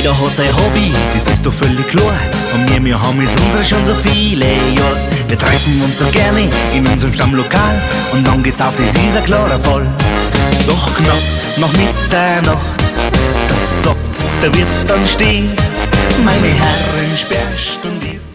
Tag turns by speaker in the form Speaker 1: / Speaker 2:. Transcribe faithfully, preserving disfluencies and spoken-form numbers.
Speaker 1: jeder hat sein Hobby, das ist doch völlig klar. Und wir, wir haben es unsere schon so viele Jahre. Wir treffen uns so gerne in unserem Stammlokal und dann geht's auf das Isar klarer Fall. Doch knapp nach Mitternacht, das sagt der Wirt dann stets: meine Herren, Sperrstunde